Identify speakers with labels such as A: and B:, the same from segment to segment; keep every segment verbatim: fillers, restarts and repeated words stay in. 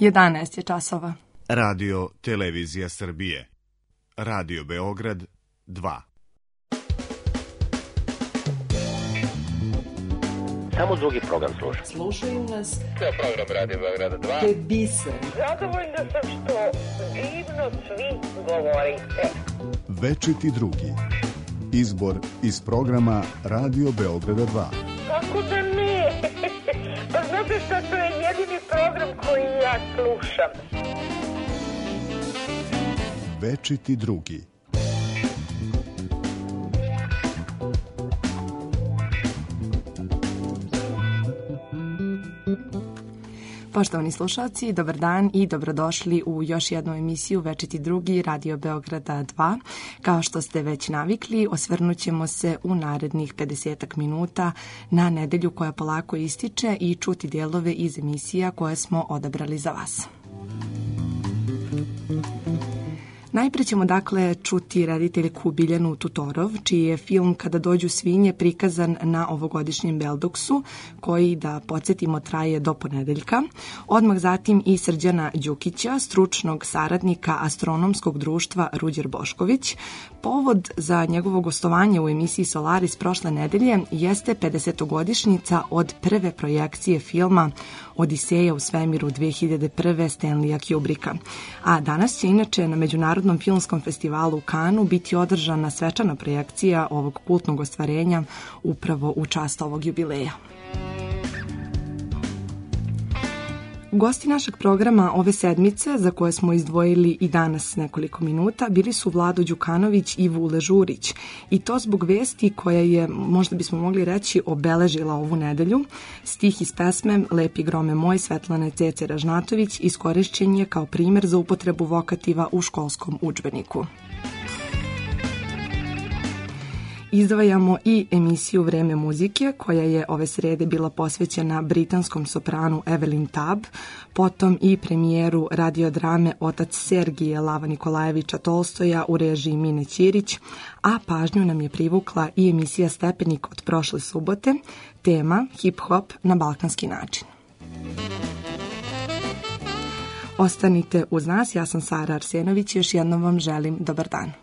A: jedanaest je časova.
B: Radio Televizija Srbije. Radio Beograd dva.
C: Samo drugi program sluša.
D: Slušaju nas.
C: To je program Radio Beograda dva.
D: To je biser.
E: Zadovoljna sam što divno svi govorite.
F: Večiti drugi. Izbor iz programa Radio Beograda dva.
E: Kako da ne? Pa znate šta, to je jedini program koji ja slušam.
F: Večiti drugi.
A: Poštovani slušalci, dobar dan i dobrodošli u još jednu emisiju Večiti drugi Radio Beograda dva. Kao što ste već navikli, osvrnut ćemo se u narednih pedesetak minuta na nedelju koja polako ističe i čuti dijelove iz emisija koje smo odabrali za vas. Najpre ćemo dakle čuti rediteljku Biljanu Tutorov, čiji je film Kada dođu svinje prikazan na ovogodišnjem Beldoksu, koji, da podsjetimo, traje do ponedeljka. Odmah zatim i Srđana Đukića, stručnog saradnika Astronomskog društva Ruđer Bošković. Povod za njegovo gostovanje u emisiji Solaris prošle nedelje jeste pedesetogodišnjica od prve projekcije filma Odiseja u svemiru dve hiljade prve. Stanleya Kubricka. A danas će inače na Međunarodnom filmskom festivalu u Kanu biti održana svečana projekcija ovog kultnog ostvarenja upravo u čast ovog jubileja. Gosti našeg programa ove sedmice, za koje smo izdvojili i danas nekoliko minuta, bili su Vlado Đukanović i Vule Žurić. I to zbog vesti koja je, možda bismo mogli reći, obeležila ovu nedelju. Stih iz pesme Lepi grome moj Svetlane Cece Ražnatović iskorišćen je kao primer za upotrebu vokativa u školskom udžbeniku. Izdvajamo i emisiju Vreme muzike, koja je ove srede bila posvećena britanskom sopranu Evelyn Tabb, potom i premijeru radiodrame Otac Sergije Lava Nikolajevića Tolstoja u režiji Mine Ćirić, a pažnju nam je privukla i emisija Stepenik od prošle subote, tema hip-hop na balkanski način. Ostanite uz nas, ja sam Sara Arsenović i još jednom vam želim dobar dan.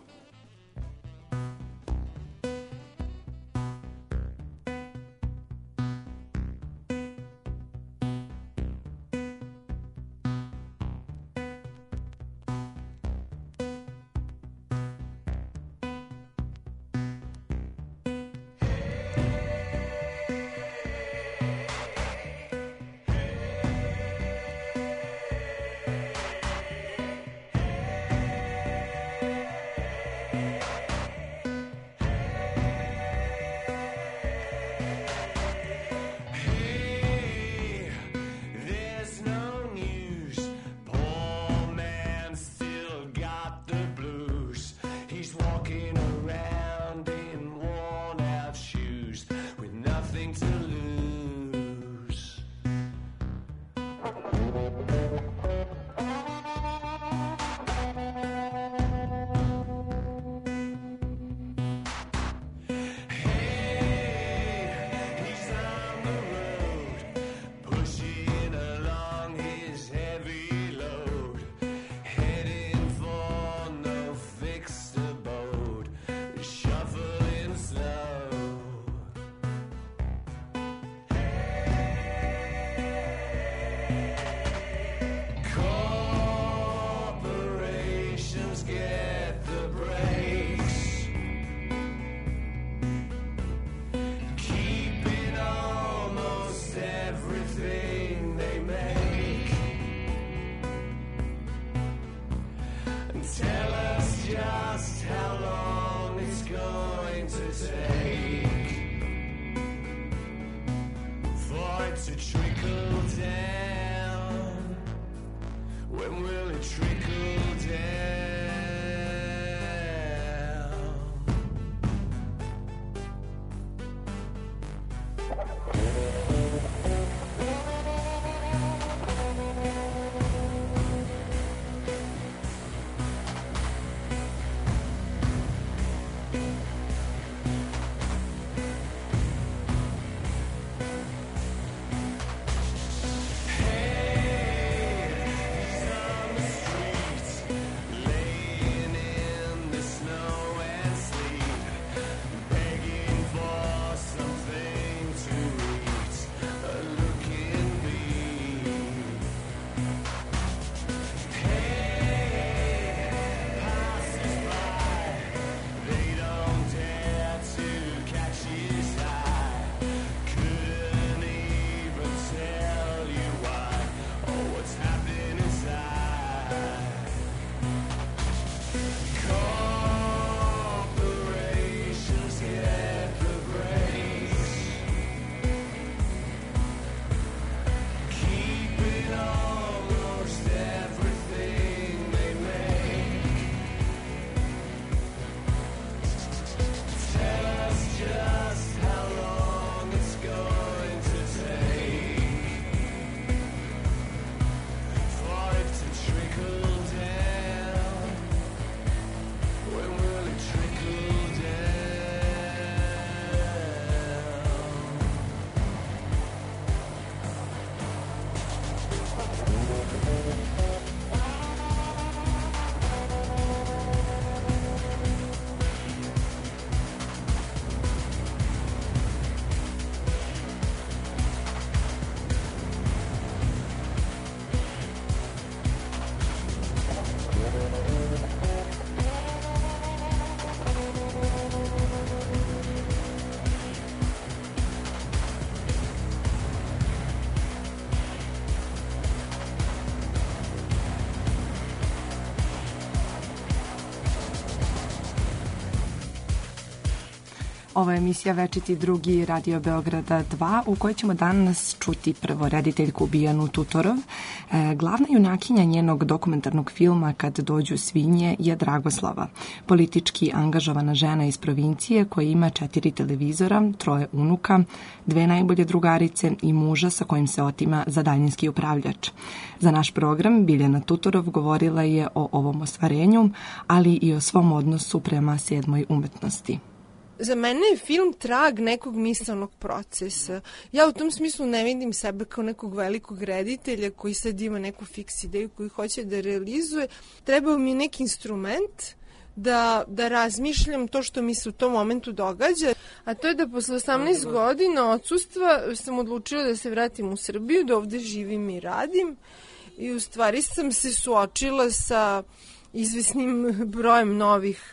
A: Ovo je emisija Večiti drugi Radio Beograda dva u kojoj ćemo danas čuti prvo rediteljku Bijanu Tutorov. E, glavna junakinja njenog dokumentarnog filma Kad dođu svinje je Dragoslava, politički angažovana žena iz provincije koja ima četiri televizora, troje unuka, dve najbolje drugarice i muža sa kojim se otima za daljinski upravljač. Za naš program Biljana Tutorov govorila je o ovom ostvarenju, ali i o svom odnosu prema sedmoj umetnosti.
D: Za mene je film trag nekog misalnog procesa. Ja u tom smislu ne vidim sebe kao nekog velikog reditelja koji sad ima neku fiks ideju koju hoće da realizuje. Trebao mi je neki instrument da, da razmišljam to što mi se u tom momentu događa. A to je da posle osamnaest godina odsustva sam odlučila da se vratim u Srbiju, da ovde živim i radim. I u stvari sam se suočila sa izvesnim brojem novih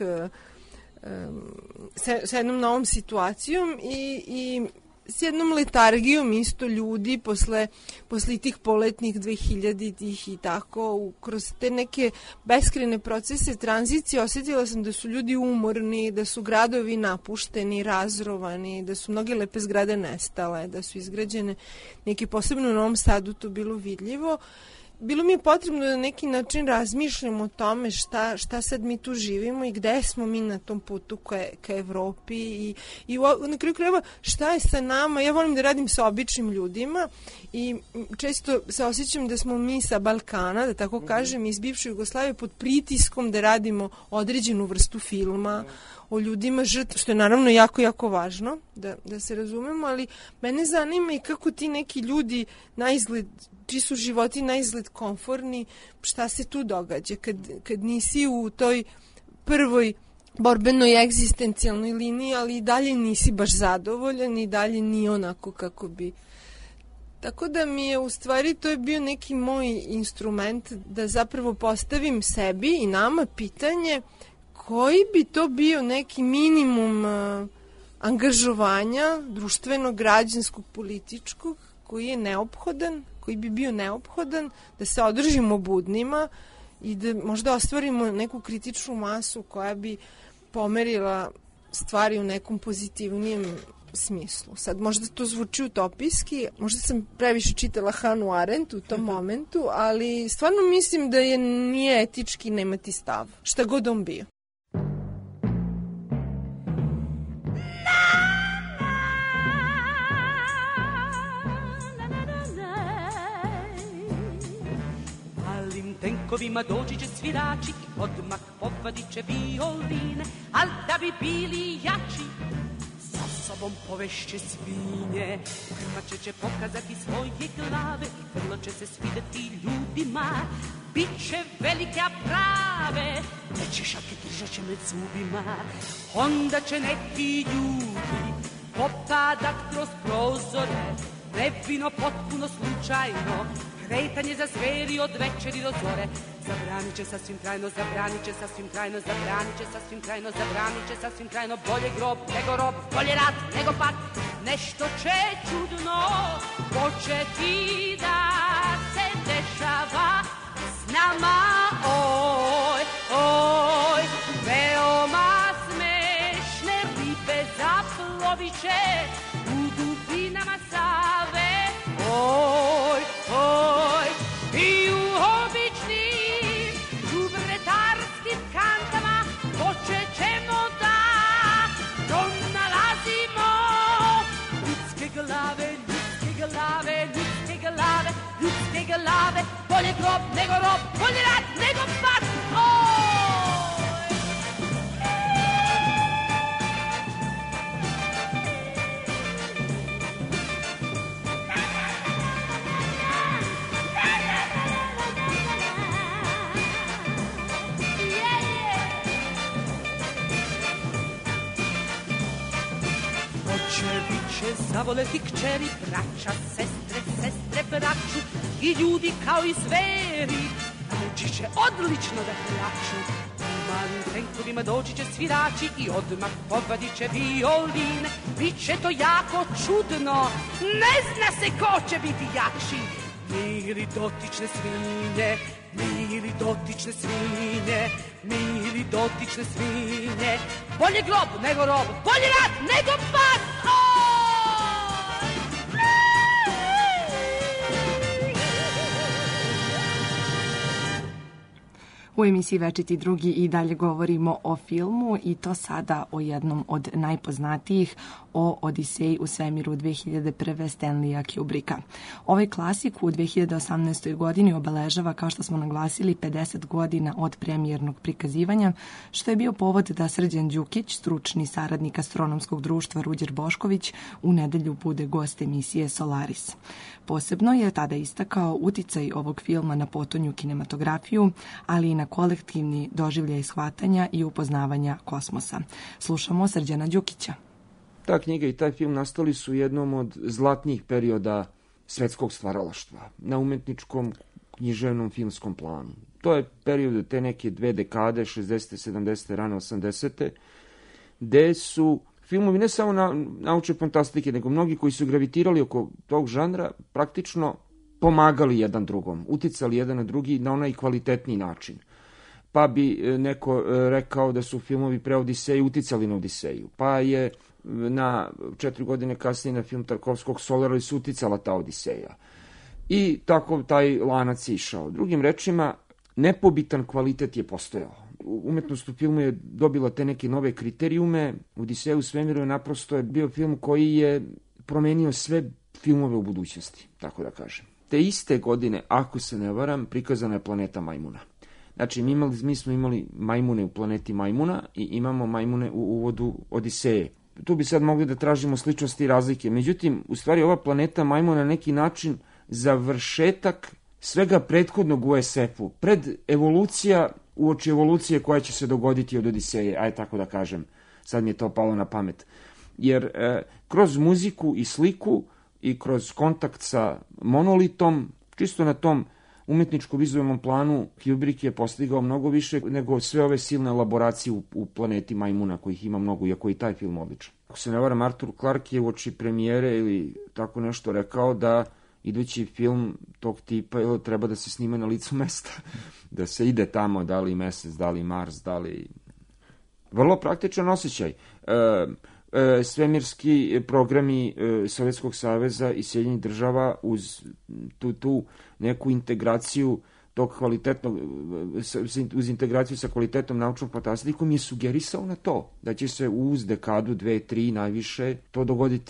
D: sa, sa jednom novom situacijom i, i s jednom letargijom isto ljudi posle, posle tih poletnih dvehiljaditih i tako, kroz te neke beskrajne procese tranzicije osjetila sam da su ljudi umorni, da su gradovi napušteni, razrovani, da su mnoge lepe zgrade nestale, da su izgrađene neke posebno u Novom Sadu, to bilo vidljivo. Bilo mi je potrebno da na neki način razmišljam o tome šta, šta sad mi tu živimo i gde smo mi na tom putu ka, ka Evropi i, i u, na kraju krajeva šta je sa nama. Ja volim da radim sa običnim ljudima i često se osjećam da smo mi sa Balkana, da tako kažem, iz bivše Jugoslavije pod pritiskom da radimo određenu vrstu filma o ljudima žrtva, što je naravno jako, jako važno da, da se razumemo, ali mene zanima i kako ti neki ljudi na izgled, čiji su životi na izgled komforni, šta se tu događa kad, kad nisi u toj prvoj borbenoj egzistencijalnoj liniji, ali i dalje nisi baš zadovoljan i dalje nije onako kako bi. Tako da mi je u stvari to je bio neki moj instrument da zapravo postavim sebi i nama pitanje koji bi to bio neki minimum uh, angažovanja društvenog, građanskog, političkog koji je neophodan, koji bi bio neophodan da se održimo budnima i da možda ostvarimo neku kritičnu masu koja bi pomerila stvari u nekom pozitivnijem smislu. Sad možda to zvuči utopijski, možda sam previše čitala Hanu Arendt u tom momentu, ali stvarno mislim da je nije etički nemati stav, šta god on bio.
G: Tenkovima dođi će svirači, odmah povadit će violine, al da bi bili jači, sa sobom povešće svinje. Krmače će pokazati svoje glave, vrlo će se svideti ljudima, bit će velike a prave, neće šake držat će med zubima. Onda će neki ljudi popadat kroz prozore, nevino potpuno slučajno, kretanje za zveri od večeri do zore. Zabranit će sasvim trajno, zabranit će sasvim trajno, zabranit će sasvim trajno, zabranit će sasvim trajno. Bolje grob nego rob, bolje rat nego pak. Nešto će čudno početi da se dešava s nama. Oj, oj, veoma smešne ribe zaplovit će u dubinama Save. Oj, oj, i u običnim đubretarskim kantama počet ćemo da pronalazimo ljudske glave, ljudske glave, ljudske glave, ljudske glave. Bolje grob nego rob, bolje rat nego pat. Zavoleti kćeri, braća, sestre, sestre, braću i ljudi kao i zveri, naučit će odlično da plaču. U malim tenkovima doći će svirači i odmah povadit će violine. Biće to jako čudno, ne zna se ko će biti jači. Mi ili dotične svinje, mi ili dotične svinje, mi ili dotične svinje. Bolje grob nego rob, bolje rat nego pas.
A: U emisiji Večiti drugi i dalje govorimo o filmu i to sada o jednom od najpoznatijih, o Odiseji u svemiru dve hiljade prve. Stanleya Kubricka. Ovaj klasik u dve hiljade osamnaestoj. godini obeležava, kao što smo naglasili, pedeset godina od premijernog prikazivanja, što je bio povod da Srđan Đukić, stručni saradnik astronomskog društva Ruđer Bošković, u nedelju bude gost emisije Solaris. Posebno je tada istakao uticaj ovog filma na potonju kinematografiju, ali i na kolektivni doživljaj shvatanja i upoznavanja kosmosa. Slušamo Srđana Đukića.
H: Ta knjiga i taj film nastali su jednom od zlatnih perioda svetskog stvaralaštva na umetničkom, književnom, filmskom planu. To je period te neke dve dekade, šezdesete, sedamdesete, rane osamdesete, gde su filmovi ne samo na, naučne fantastike, nego mnogi koji su gravitirali oko tog žanra praktično pomagali jedan drugom, uticali jedan na drugi na onaj kvalitetniji način. Pa bi neko rekao da su filmovi pre Odiseje uticali na Odiseju. Pa je na četiri godine kasnije na film Tarkovskog Solaris uticala ta Odiseja. I tako taj lanac je išao. Drugim rečima, nepobitan kvalitet je postojao. Umetnost u filmu je dobila te neke nove kriterijume. Odiseja u svemiru je naprosto je bio film koji je promenio sve filmove u budućnosti, tako da kažem. Te iste godine, ako se ne varam, prikazana je Planeta majmuna. Znači, mi, imali, mi smo imali majmune u Planeti majmuna i imamo majmune u uvodu Odiseje. Tu bi sad mogli da tražimo sličnosti i razlike. Međutim, u stvari ova Planeta majmuna na neki način završetak svega prethodnog u es efu. Pred evolucija, uoči evolucije koja će se dogoditi od Odiseje, aj tako da kažem. Sad mi je to palo na pamet. Jer e, kroz muziku i sliku i kroz kontakt sa monolitom, čisto na tom umetničko-vizualnom planu, Kubrick je postigao mnogo više nego sve ove silne elaboracije u, u Planeti majmuna, kojih ima mnogo, iako i taj film odličan. Ako se ne varam, Arthur Clarke je uoči premijere ili tako nešto rekao da idući film tog tipa ili treba da se snima na licu mesta, da se ide tamo, da li Mesec, da li Mars, da li... Vrlo praktičan osjećaj. E, e, svemirski programi e, Sovjetskog saveza i Sjedinjenih država uz tu, tu neku integraciju tog kvalitetnog, uz integraciju sa kvalitetnom naučnom fantastikom je sugerisao na to, da će se uz dekadu, dve, tri najviše to dogoditi.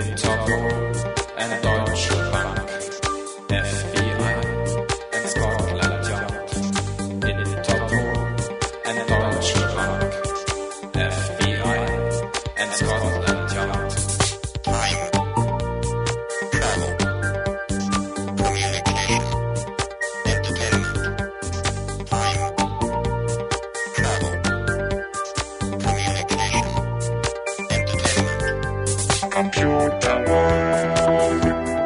I: Togo and Deutsche Bank, F B I and Scotland Yard. In Togo and Deutsche Bank, F B I and Scotland Yard.
J: Time, travel, communication, entertainment. Time, travel, communication, entertainment. Computer world.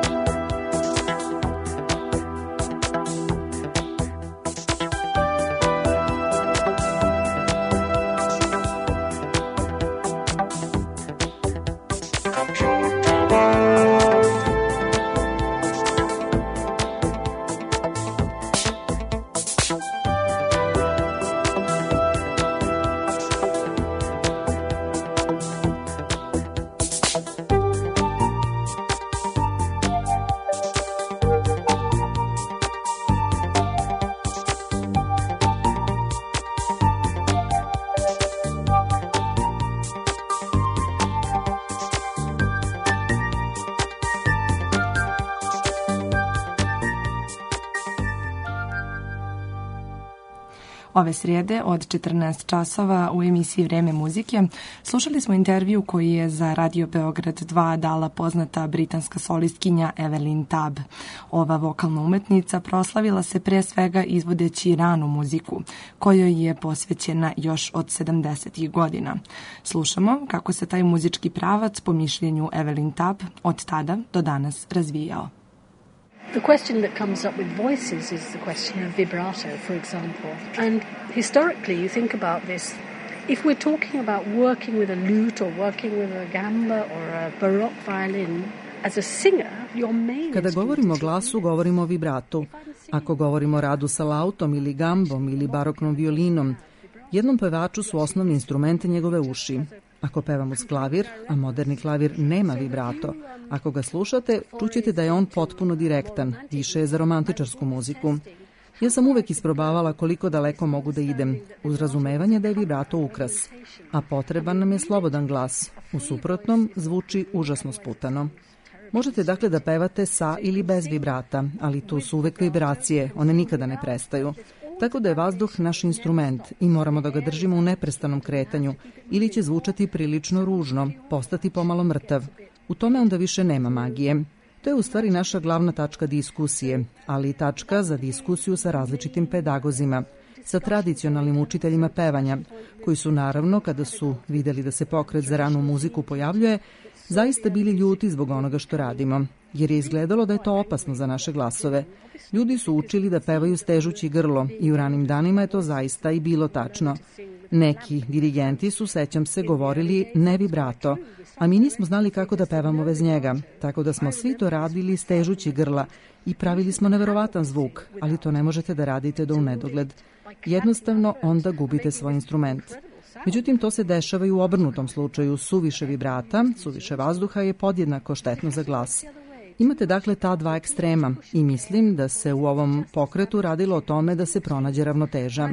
A: Ove srijede od četrnaest časova u emisiji Vreme muzike slušali smo intervju koji je za Radio Beograd dva dala poznata britanska solistkinja Evelyn Tabb. Ova vokalna umetnica proslavila se pre svega izvodeći ranu muziku, kojoj je posvećena još od sedamdesetih godina. Slušamo kako se taj muzički pravac, po mišljenju Evelyn Tabb, od tada do danas razvijao.
K: The question that comes up with voices is the question of vibrato, for example. And historically, you think about this, if we're talking about working with a lute or working with a gamba or a baroque violin, as a singer, your main...
L: Kada govorimo o glasu, govorimo o vibratu. Ako govorimo o radu sa lautom ili gambom ili baroknom violinom, jednom pevaču su osnovni instrumente njegove uši. Ako pevamo uz klavir, a moderni klavir nema vibrato, ako ga slušate, čućete da je on potpuno direktan, više je za romantičarsku muziku. Ja sam uvek isprobavala koliko daleko mogu da idem, uz razumevanje da je vibrato ukras, a potreban nam je slobodan glas. U suprotnom, zvuči užasno sputano. Možete dakle da pevate sa ili bez vibrata, ali tu su uvek vibracije, one nikada ne prestaju. Tako da je vazduh naš instrument i moramo da ga držimo u neprestanom kretanju ili će zvučati prilično ružno, postati pomalo mrtav. U tome onda više nema magije. To je u stvari naša glavna tačka diskusije, ali i tačka za diskusiju sa različitim pedagozima, sa tradicionalnim učiteljima pevanja, koji su naravno, kada su videli da se pokret za ranu muziku pojavljuje, zaista bili ljuti zbog onoga što radimo, jer je izgledalo da je to opasno za naše glasove. Ljudi su učili da pevaju stežući grlo i u ranim danima je to zaista i bilo tačno. Neki dirigenti su, sećam se, govorili ne vibrato, a mi nismo znali kako da pevamo bez njega, tako da smo svi to radili stežući grla i pravili smo neverovatan zvuk, ali to ne možete da radite do u nedogled. Jednostavno onda gubite svoj instrument. Međutim, to se dešava i u obrnutom slučaju. Suviše vibrata, suviše vazduha je podjednako štetno za glas. Imate dakle ta dva ekstrema i mislim da se u ovom pokretu radilo o tome da se pronađe ravnoteža.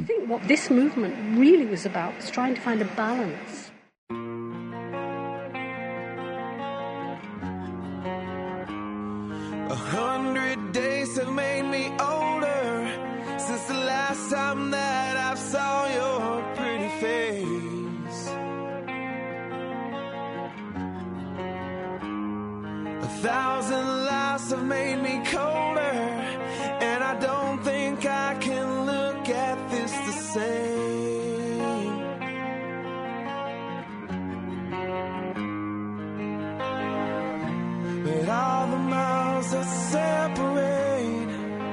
M: A hundred days have made me older since the last time that I saw your pretty face. A thousand lives have made me colder, and I don't think I can look at this the same. But all the miles that separate,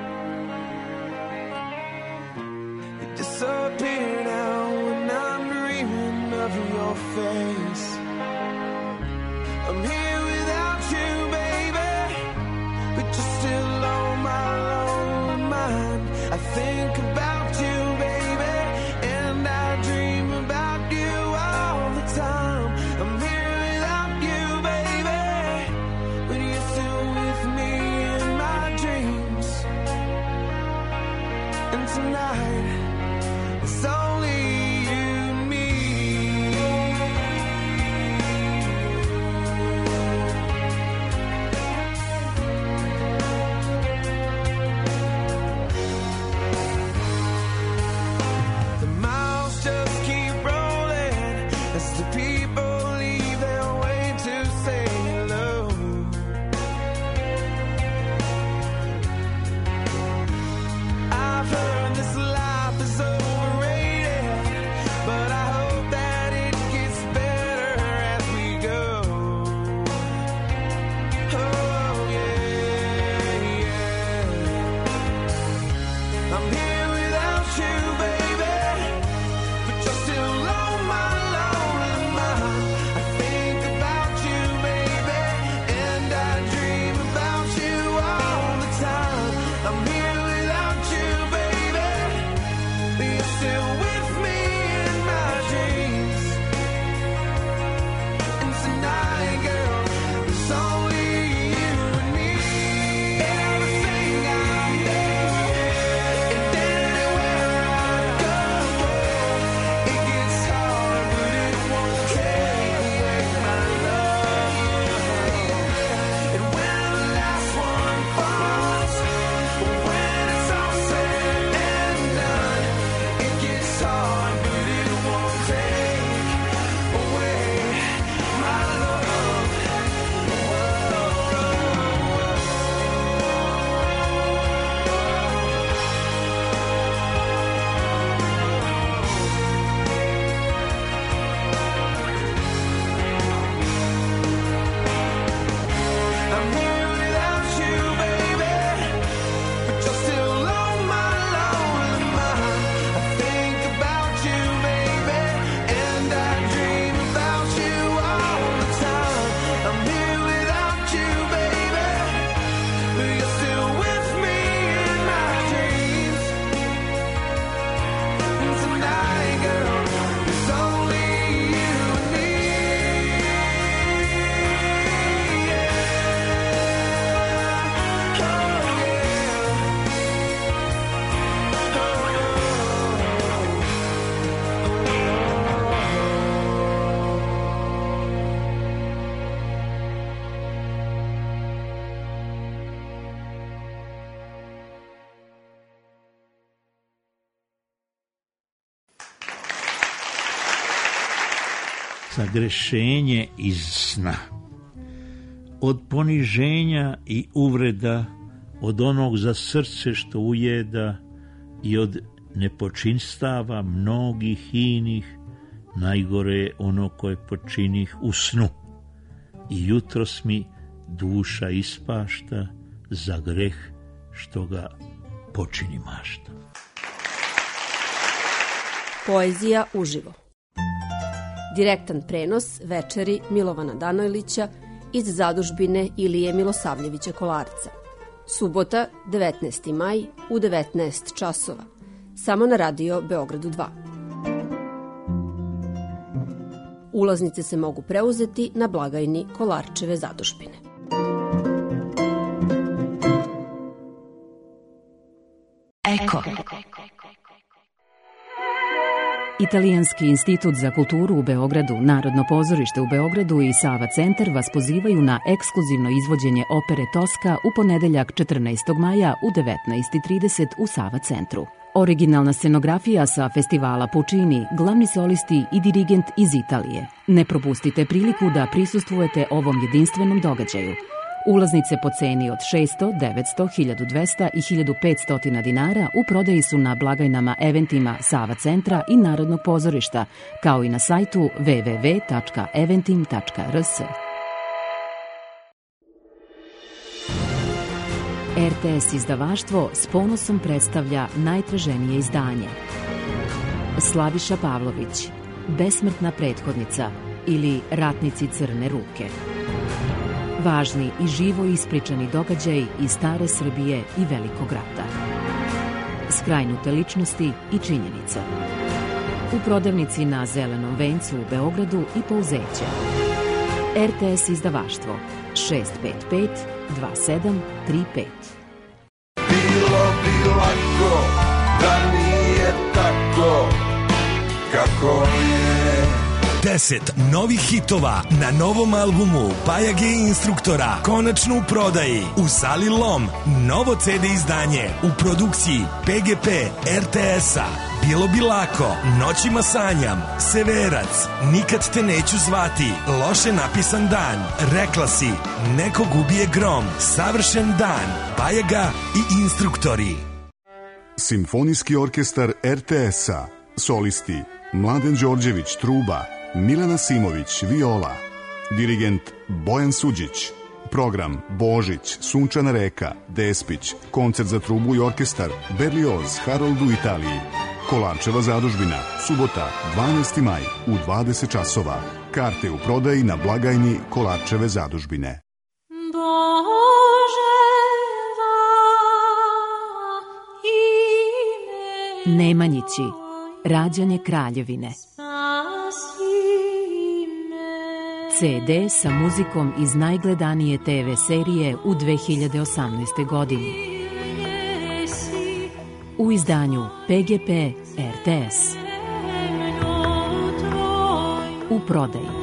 M: they disappear now when I'm dreaming of your face. I'm here without you, baby, but you're still on my lonely mind. I think about you, baby, and I dream about you all the time. I'm here without you, baby, but you're still with me in my dreams. And tonight, it's only you and me.
N: sagrešenje iz sna. Od poniženja i uvreda, od onog za srce što ujeda i od nepočinstava mnogih inih, najgore je ono koje počinih u snu. I jutros mi duša ispašta za greh što ga počini mašta.
O: Poezija uživo. Direktan prenos večeri Milovana Danojlića iz zadužbine Ilije Milosavljevića Kolarca. Subota, devetnaesti maj u devetnaest časova. Samo na Radio Beogradu dva. Ulaznice se mogu preuzeti na blagajni Kolarčeve zadužbine.
P: Eko. Italijanski institut za kulturu u Beogradu, Narodno pozorište u Beogradu i Sava centar vas pozivaju na ekskluzivno izvođenje opere Toska u ponedeljak četrnaestog maja u devetnaest i trideset u Sava centru. Originalna scenografija sa festivala Puccini, glavni solisti i dirigent iz Italije. Ne propustite priliku da prisustvujete ovom jedinstvenom događaju. Ulaznice po ceni od šesto, devetsto, hiljadu dvesta i hiljadu petsto dinara u prodaji su na blagajnama eventima Sava centra i Narodnog pozorišta, kao i na sajtu w w w tačka eventim tačka r s. R T S izdavaštvo s ponosom predstavlja najtraženije izdanje. Slaviša Pavlović, Besmrtna prethodnica ili Ratnici crne ruke. Važni i živo ispričani događaj iz stare Srbije i Velikog rata. Skrajnute ličnosti i činjenice. U prodavnici na Zelenom vencu u Beogradu i Pouzeće. R T S izdavaštvo šest pet pet dva sedam tri pet.
M: Bilo bi lako da nije tako kako je.
Q: Deset novih hitova na novom albumu Pajage i Instruktora konačno u prodaji u Sali Lom. Novo ce de izdanje u produkciji P G P R T S-a. Bilo bi lako, Noćima sanjam, Severac, Nikad te neću zvati, Loše napisan dan, Rekla si, Nekog ubije grom, Savršen dan, Pajaga i Instruktori.
F: Simfonijski orkestar R T S-a. Solisti Mladen Đorđević, truba, Milena Simović, viola, dirigent Bojan Suđić, program Božić, Sunčana reka, Despić, koncert za trubu i orkestar, Berlioz, Harold u Italiji, Kolarčeva zadužbina, subota, dvanaesti maj u dvadeset časova. Karte u prodaji na blagajni Kolarčeve zadužbine.
P: Nemanjići, rađanje Kraljevine. ce de sa muzikom iz najgledanije te ve serije u dve hiljade osamnaestoj. godini. U izdanju P G P R T S. U prodaji.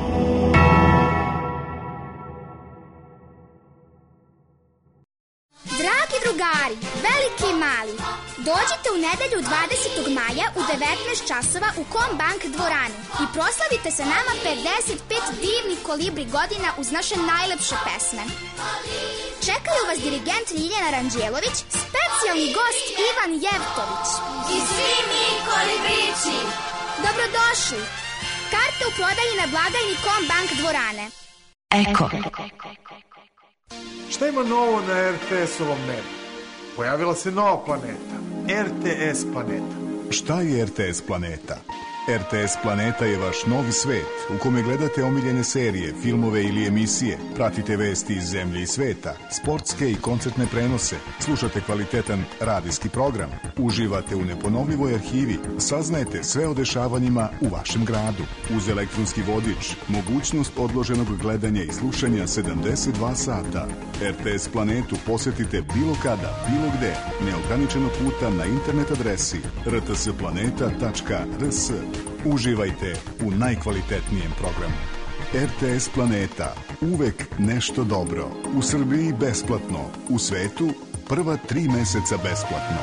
R: Dragi drugari, veliki i mali, dođite u nedelju dvadesetog maja u devetnaest časova u Kombank dvoranu i proslavite sa nama pedeset pet divnih kolibri godina uz naše najlepše pesme. Čekaju vas dirigent Ljiljana Ranđelović, specijalni gost Ivan Jevtović i svi mi kolibrići. Dobrodošli! Karte u prodaji na blagajni Kombank dvorane.
P: Eko.
S: Šta ima novo na R T S-ovom nebu? Pojavila se nova planeta, R T S planeta.
F: Šta je R T S planeta? R T S planeta je vaš novi svet u kome gledate omiljene serije, filmove ili emisije, pratite vesti iz zemlje i sveta, sportske i koncertne prenose, slušate kvalitetan radijski program, uživate u neponovljivoj arhivi, saznajete sve o dešavanjima u vašem gradu. Uz elektronski vodič, mogućnost odloženog gledanja i slušanja sedamdeset dva sata. R T S planetu posetite bilo kada, bilo gde, neograničeno puta na internet adresi r t s planeta tačka r s. Uživajte u najkvalitetnijem programu. R T S planeta. Uvek nešto dobro. U Srbiji besplatno. U svetu prva tri meseca besplatno.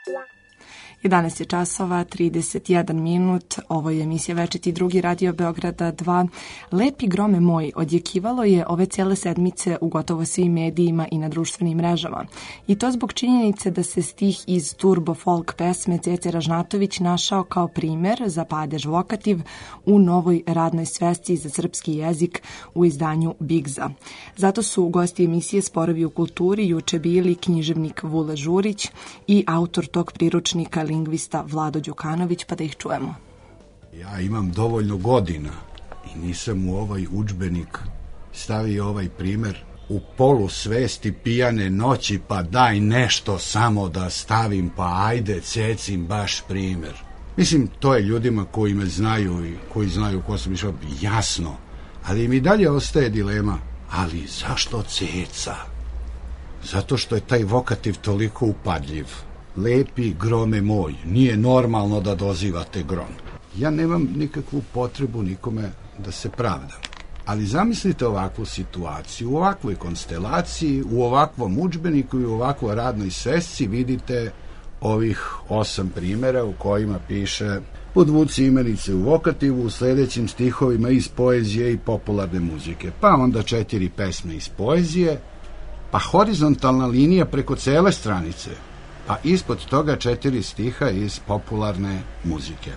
A: jedanaest je časova, trideset jedan minut, ovo je emisija Večiti drugi Radio Beograda dva. Lepi grome moj odjekivalo je ove cijele sedmice u gotovo svim medijima i na društvenim mrežama. I to zbog činjenice da se stih iz turbo folk pesme Cece Ražnatović našao kao primer za padež vokativ u novoj radnoj svesci za srpski jezik u izdanju Bigza. Zato su gosti emisije Sporovi u kulturi juče bili književnik Vule Žurić i autor tog priručnika lingvista Vlado Đukanović, pa da ih čujemo.
T: Ja imam dovoljno godina i nisam u ovaj udžbenik stavio ovaj primer u polu svesti pijane noći, pa daj nešto samo da stavim, pa ajde cecim baš primer. Mislim, to je ljudima koji me znaju i koji znaju ko sam išao jasno, ali im i dalje ostaje dilema, ali zašto ceca? Zato što je taj vokativ toliko upadljiv. Lepi grome moj, nije normalno da dozivate grom. Ja nemam nikakvu potrebu nikome da se pravdam. Ali zamislite ovakvu situaciju, u ovakvoj konstelaciji, u ovakvom udžbeniku i u ovakvoj radnoj svesci vidite ovih osam primjera u kojima piše podvuci imenice u vokativu u sljedećim stihovima iz poezije i popularne muzike. Pa onda četiri pesme iz poezije, pa horizontalna linija preko cele stranice, pa ispod toga četiri stiha iz popularne muzike.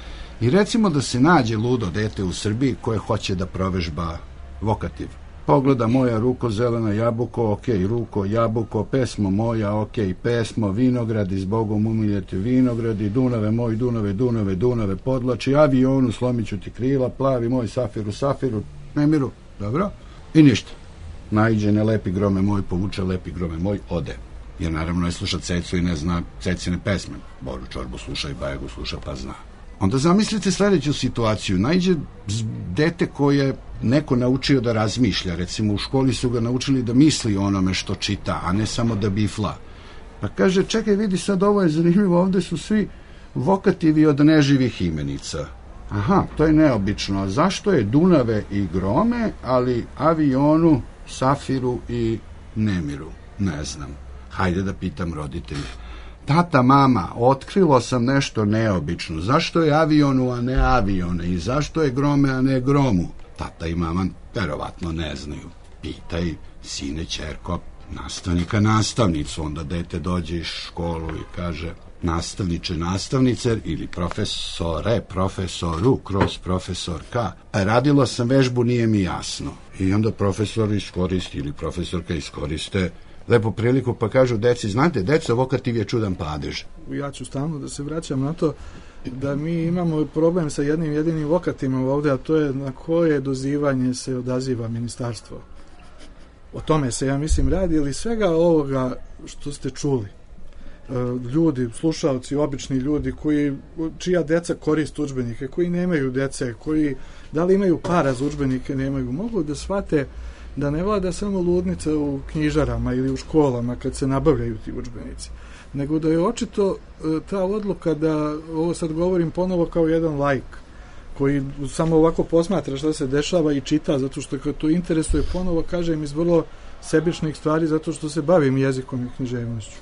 T: I recimo da se nađe ludo dete u Srbiji koje hoće da provežba vokativ. Pogleda moja ruko zelena jabuko, ok, ruko jabuko, pesmo moja, ok, pesmo, vinogradi, zbogom umiljete vinogradi, Dunave moj, Dunave, Dunave, Dunave, podlači, avionu, slomiću ti krila, plavi moj, safiru, safiru, nemiru, dobro? I ništa. Naiđe ne lepi grome moj, povuče lepi grome moj, ode. Jer naravno ne sluša cecu i ne zna cecine pesme. Boru Čorbu sluša i Bajagu sluša pa zna. Onda zamislite sljedeću situaciju. Naiđe dete koje neko naučio da razmišlja. Recimo u školi su ga naučili da misli o onome što čita, a ne samo da bifla. Pa kaže, čekaj vidi sad ovo je zanimljivo, ovde su svi vokativi od neživih imenica. Aha, to je neobično. A zašto je Dunave i grome, ali avionu, safiru i nemiru? Ne znam. Hajde da pitam roditelje. Tata, mama, otkrilo sam nešto neobično. Zašto je avionu, a ne avione? I zašto je grome, a ne gromu? Tata i mama verovatno ne znaju. Pitaj, sine, ćerko, nastavnika, nastavnicu. Onda dete dođe iz školu i kaže, nastavniče, nastavnice, ili profesore, profesoru, kroz profesorka. A radila sam vežbu, nije mi jasno. I onda profesor iskoristi ili profesorka iskoriste lepo priliku pa kažu deci, znate, deco, vokativ je čudan padež.
U: Ja ću stalno da se vraćam na to da mi imamo problem sa jednim jedinim vokativima ovdje, a to je na koje dozivanje se odaziva ministarstvo. O tome se, ja mislim, radi, ili svega ovoga što ste čuli. Ljudi, slušalci, obični ljudi koji, čija deca koriste udžbenike, koji nemaju dece, koji da li imaju para za udžbenike, nemaju, mogu da shvate da ne vlada samo ludnica u knjižarama ili u školama kad se nabavljaju ti udžbenici, nego da je očito ta odluka da, ovo sad govorim ponovo kao jedan laik, koji samo ovako posmatra šta se dešava i čita, zato što kad to interesuje, ponovo kažem iz vrlo sebičnih stvari, zato što se bavim jezikom i književnošću.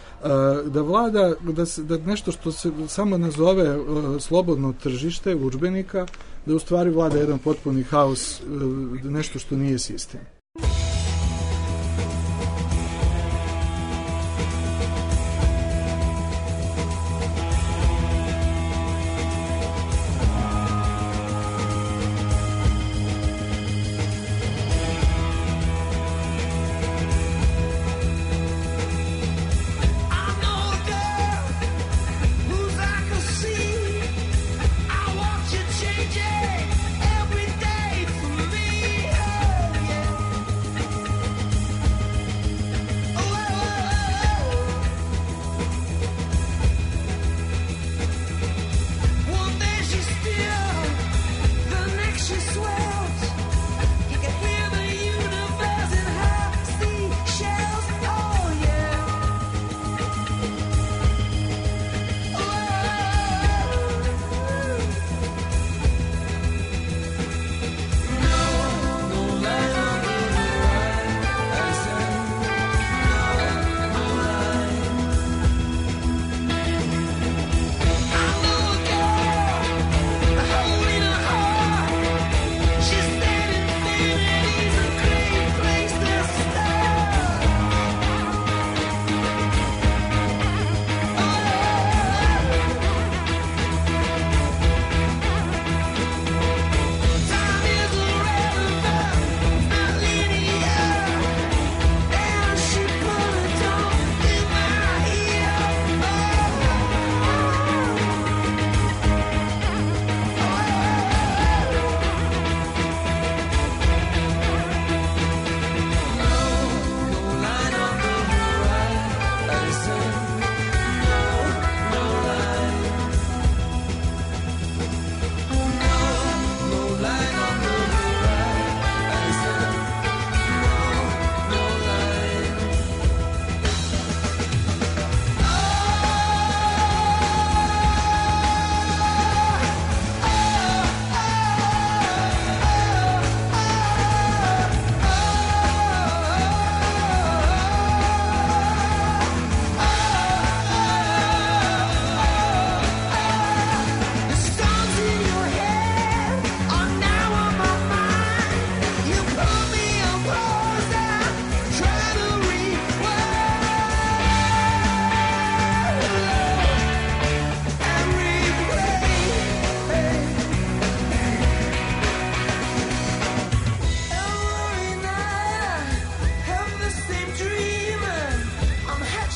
U: Da vlada, da, se, da nešto što se samo nazove slobodno tržište udžbenika, da u stvari vlada jedan potpuni haos, nešto što nije sistem.
M: Every day for me, oh yeah.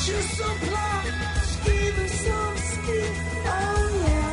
M: you supply, give us some ski, oh yeah.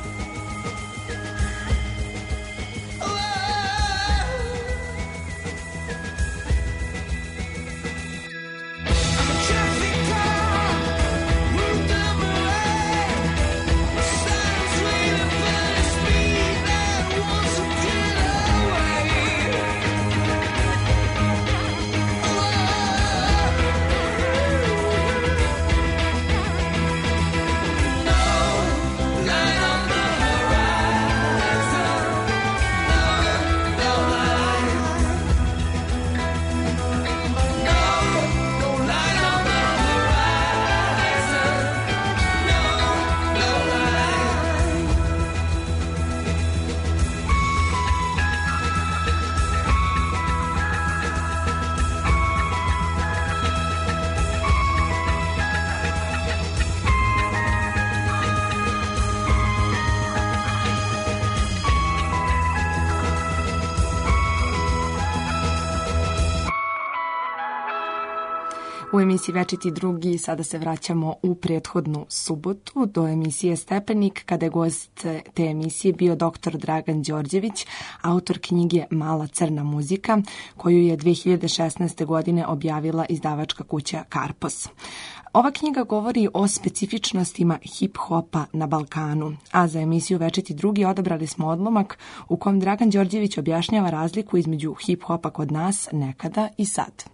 A: U emisiji Večiti drugi sada se vraćamo u prethodnu subotu do emisije Stepenik, kada je gost te emisije bio doktor Dragan Đorđević, autor knjige Mala crna muzika, koju je dve hiljade šesnaeste. godine objavila izdavačka kuća Karpos. Ova knjiga govori o specifičnostima hip-hopa na Balkanu, a za emisiju Večiti drugi odabrali smo odlomak u kom Dragan Đorđević objašnjava razliku između hip-hopa kod nas nekada i sad.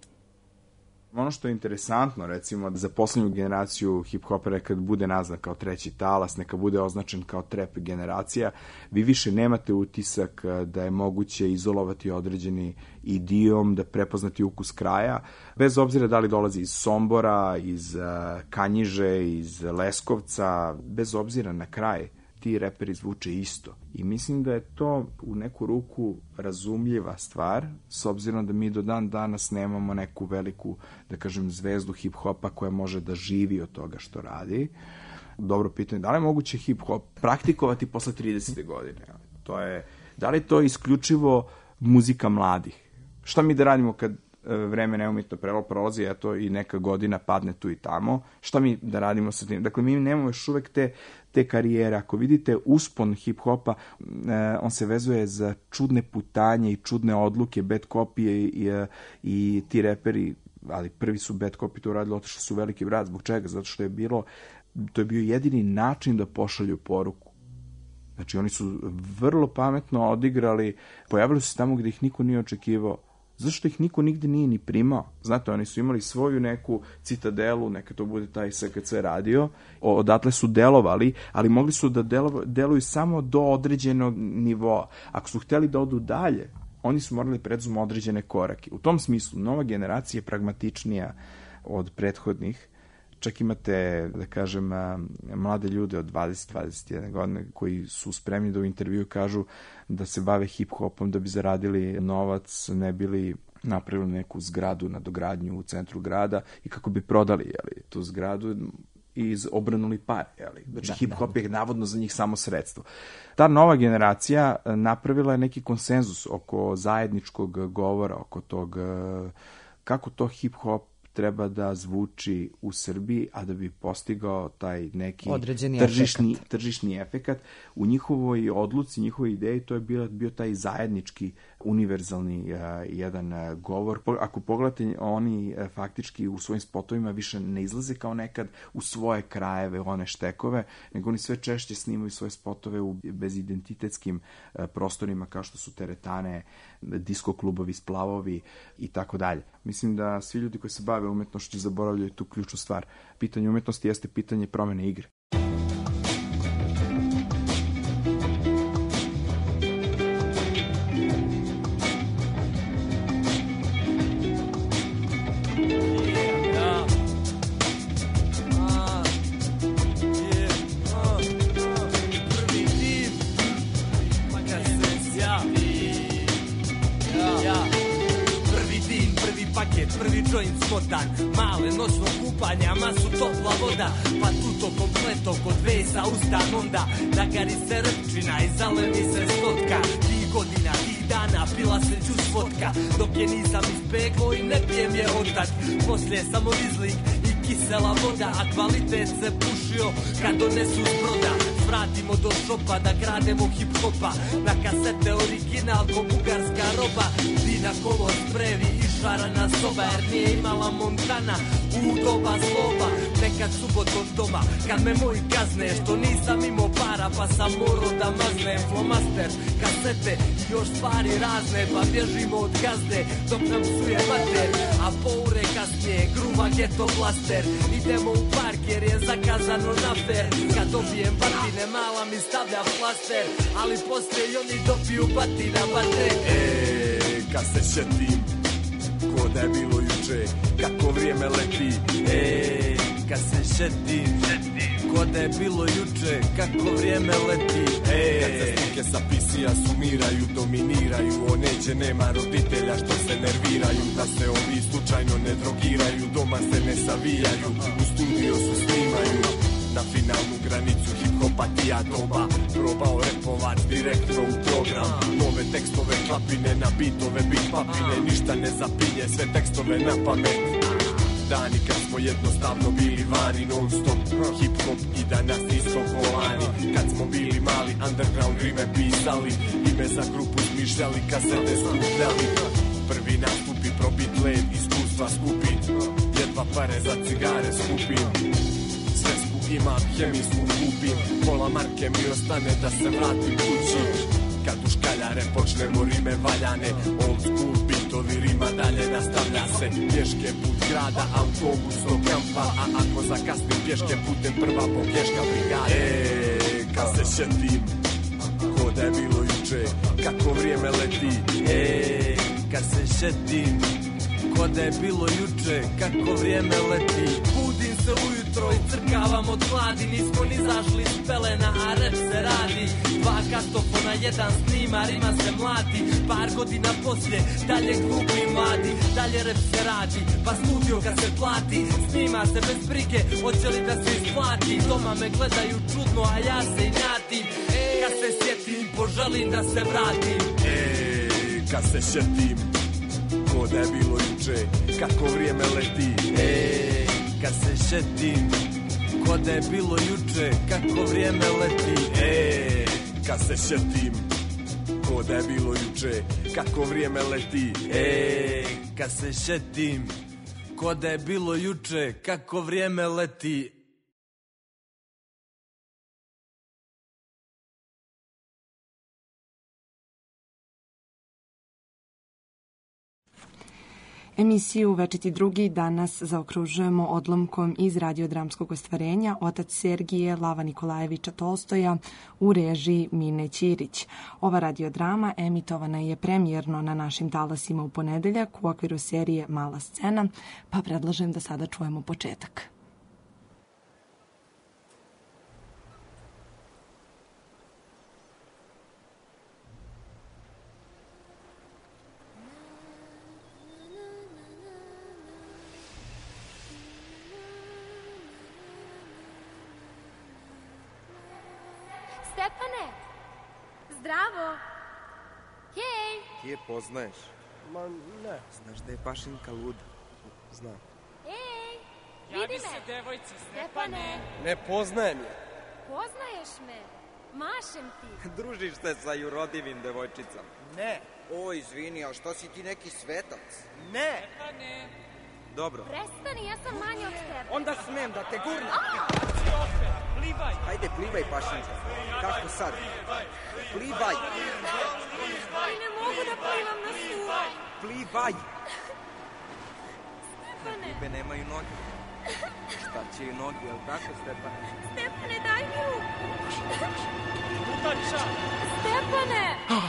B: Ono što je interesantno, recimo, za poslednju generaciju hip-hopera, kad bude nazvan kao treći talas, neka bude označen kao trap generacija, vi više nemate utisak da je moguće izolovati određeni idiom, da prepoznati ukus kraja, bez obzira da li dolazi iz Sombora, iz Kanjiže, iz Leskovca, bez obzira na kraj. Ti reperi zvuče isto. I mislim da je to u neku ruku razumljiva stvar, s obzirom da mi do dan danas nemamo neku veliku, da kažem, zvezdu hip-hopa koja može da živi od toga što radi. Dobro pitanje, da li je moguće hip-hop praktikovati posle tridesete godine? To je, da li je to isključivo muzika mladih? Šta mi da radimo kad vreme neumitno prolazi, eto i neka godina padne tu i tamo, šta mi da radimo sa tim? Dakle, mi nemamo još uvek te, te karijere. Ako vidite uspon hip-hopa, on se vezuje za čudne putanje i čudne odluke, Bad Copy i, i, i ti reperi, ali prvi su Bad Copy to uradili, otišli su Veliki brat. Zbog čega? Zato što je bilo, to je bio jedini način da pošalju poruku. Znači, oni su vrlo pametno odigrali, pojavili su se tamo gde ih niko nije očekivao. Zašto ih niko nigde nije ni primao? Znate, oni su imali svoju neku citadelu, neka to bude taj S K C radio, odatle su delovali, ali mogli su da delo, deluju samo do određenog nivoa. Ako su hteli da odu dalje, oni su morali preduzmu određene korake. U tom smislu, nova generacija je pragmatičnija od prethodnih. Čak imate, da kažem, mlade ljude od dvadeset do dvadeset jedne godine koji su spremni da u intervju kažu da se bave hip-hopom da bi zaradili novac, ne bili napravili neku zgradu na dogradnju u centru grada i kako bi prodali jeli, tu zgradu i obranuli pare. Jeli. Znači, da, hip-hop da. je navodno za njih samo sredstvo. Ta nova generacija napravila je neki konsenzus oko zajedničkog govora, oko tog kako to hip-hop treba da zvuči u Srbiji, a da bi postigao taj neki
L: određeni
B: tržišni,
L: efekat.
B: tržišni efekat. U njihovoj odluci, njihovoj ideji, to je bio, bio taj zajednički, univerzalni uh, jedan uh, govor. Ako pogledate, oni uh, faktički u svojim spotovima više ne izlaze kao nekad u svoje krajeve, one štekove, nego oni sve češće snimaju svoje spotove u bezidentitetskim uh, prostorima kao što su teretane, disko klubovi, splavovi i tako dalje. Mislim da svi ljudi koji se bave umetnošću zaboravljaju tu ključnu stvar. Pitanje umetnosti jeste pitanje promene igre.
V: Prvi joint smotan, male noćno kupanja, masu topla voda, pa tuto kompleto kod vesa ustan onda, nagari se rpčina i zalemi se skotka, tih godina, tih dana, pila se džus vodka, dok je nisam ispeklo i ne pijem je otak, poslije samo izlik i kisela voda, a kvalitet se pušio kad donesu s broda. Vratimo do šopa da grademo hip-hopa, na kasete original ko bugarska roba. Dina kolo sprevi i šarana soba, jer nije imala Montana u doba zloba. Nekad subotom doma, kad me moji kazne što nisam imao para, pa sam morao da maznem flomaster, kasete i još stvari razne, pa bježimo od gazde dok nam psuje mater, a po ure kasnije gruva geto blaster. Idemo u park jer je zakazano na fer, kad dobijem batine mala mi stavlja plaster, ali poslije i oni dobiju batina batre.
C: E, kad se šetim, ko da je bilo juče, kako vrijeme leti.
V: E, kad se šetim, ko da je bilo juče, kako vrijeme leti.
C: E, kad se slike sa pisija sumiraju, dominiraju, o neće nema roditelja što se nerviraju, da se ovi slučajno ne drogiraju, doma se ne savijaju, u studio su snimaju. Na finalnu granicu hip-hopa tija doba, probao repovat direktno u program. Nove tekstove klapine na bitove, bit papine, ništa ne zapinje, sve tekstove na pamet. Dani kad smo jednostavno bili vani, non stop hip-hop i danas nismo kolani. Kad smo bili mali, underground rime pisali, ime za grupu smišljali, kasete skupljali. Prvi nastupi, probit led, iskustva skupit, jedva pare za cigare skupim. Imam hemijsku kupim, pola marke mi ostane da se vratim kući. Kad u škaljare počnemo rime valjane, old school bitovi rima dalje nastavlja se. Pješke put grada, autobus do kampa, a ako zakasnim pješke putem prva pokješka brigade. E, kad se šetim, ko da je bilo juče, kako vrijeme leti.
V: E, kad se šetim, ko da je bilo juče, kako vrijeme leti. Budim se ujutro i crkavam od hladi, nismo ni zašli iz pelena, a rep se radi. Dva kastofona, jedan snima, rima se mlati. Par godina poslije, dalje glupi mladi, dalje rep se radi, pa studio kad se plati, snima se bez brige, hoće li da se isplati. Doma me gledaju čudno, a ja se injatim. E, kad se sjetim, poželim da se vratim.
C: E, kad se šetim, ko da je bilo juče, kako vrijeme leti.
V: E, kad se šetim, ko da je bilo juče, kako vrijeme leti.
C: E, kad se šetim, ko da je bilo juče, kako vrijeme leti.
V: E, kad se šetim, ko da je bilo juče, kako vrijeme leti.
A: Emisiju Večiti drugi danas zaokružujemo odlomkom iz radiodramskog ostvarenja Otac Sergije Lava Nikolajevića Tolstoja u režiji Mine Ćirić. Ova radiodrama emitovana je premijerno na našim talasima u ponedeljak u okviru serije Mala scena, pa predlažem da sada čujemo početak.
E: Stepane, zdravo. Hej.
W: Ti je poznaješ?
X: Ma ne.
W: Znaš da je Pašinka luda? Znam.
E: Ej,
X: Javi
E: vidi
X: se
E: me.
X: devojci,
E: Stepane.
X: Ne poznajem je.
E: Poznaješ me? Mašem ti.
W: Družiš se sa jurodivim devojčicama?
X: Ne.
W: O, izvini, a što si ti neki svetac?
X: Ne. Stepane.
W: Dobro.
E: Prestani, ja sam manja od tebe.
X: Onda smem da te gurnem.
W: Plivaj. Hajde, plivaj, Pašinka. Kako sad? Plivaj.
E: Ali ne mogu da plivam na suvo.
W: Plivaj.
E: Stepane.
W: Ribe nemaju noge. Šta će i noge, jel tako, Stepane?
E: Stepane, daj mi ruku.
X: Utača.
E: Stepane.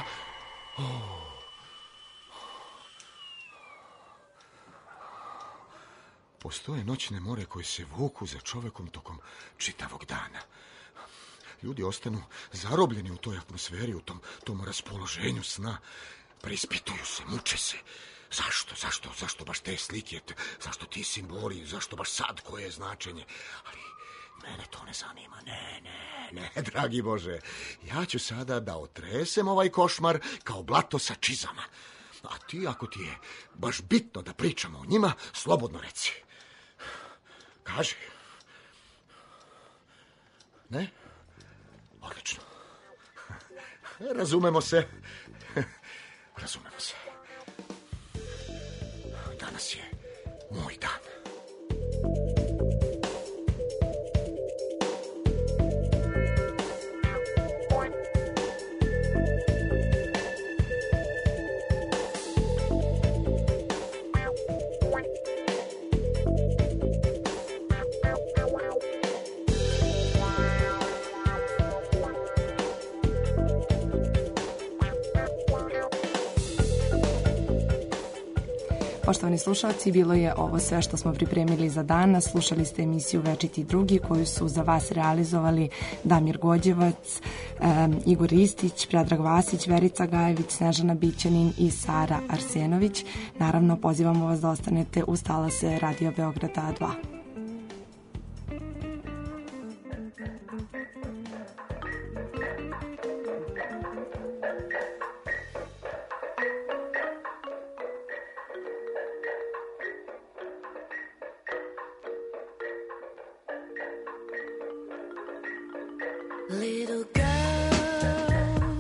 Y: Postoje noćne more koje se vuku za čovekom tokom čitavog dana. Ljudi ostanu zarobljeni u toj atmosferi, u tom, tom raspoloženju sna. Preispituju se, muče se. Zašto, zašto, zašto baš te slike, zašto ti simboli, zašto baš sad, koje je značenje? Ali mene to ne zanima, ne, ne, ne, dragi Bože. Ja ću sada da otresem ovaj košmar kao blato sa čizama. A ti, ako ti je baš bitno da pričamo o njima, slobodno reci. Kaži. Ne? Odlično. Razumemo se. Razumemo se. Danas je moj dan.
A: Poštovani slušalci, bilo je ovo sve što smo pripremili za danas. Slušali ste emisiju Večiti drugi koju su za vas realizovali Damir Gođevac, um, Igor Ristić, Predrag Vasić, Verica Gajević, Snežana Bićanin i Sara Arsenović. Naravno, pozivamo vas da ostanete uz talase Radio Beograda dva.
D: Little girl,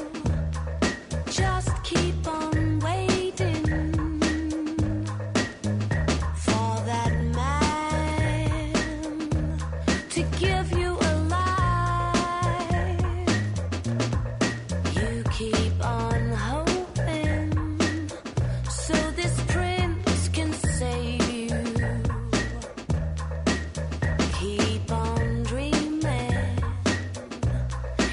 D: just keep on waiting for that man to give you a life. You keep on hoping so this prince can save you. Keep on dreaming.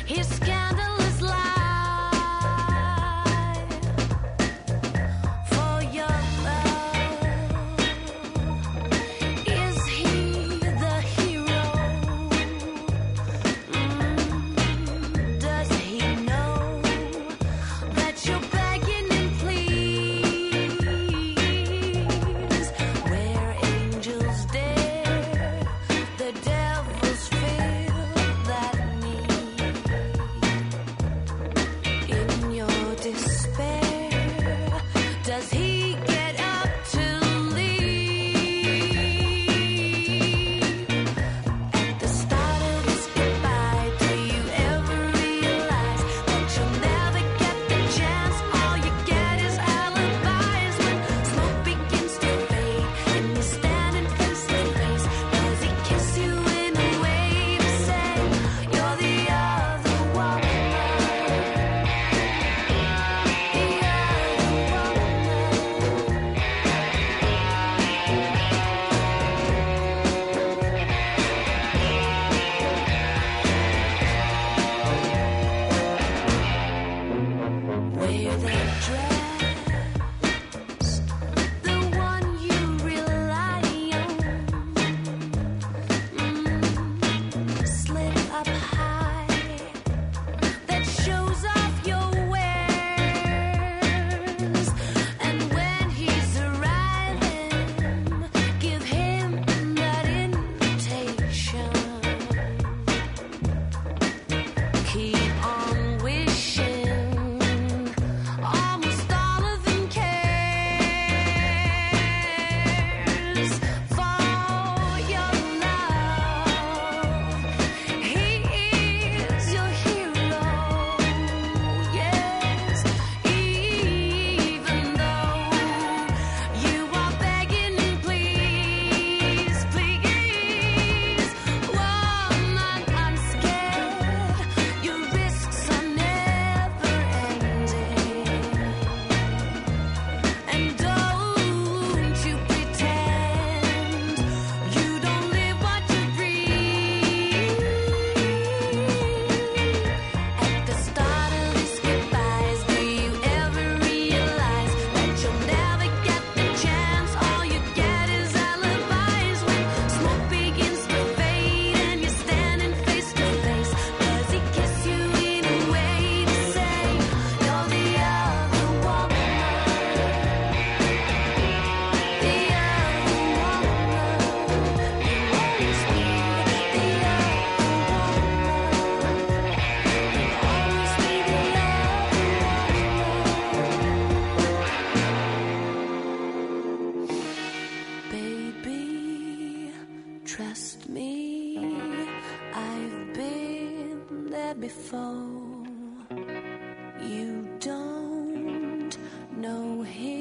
D: Trust me, I've been there before. You don't know him.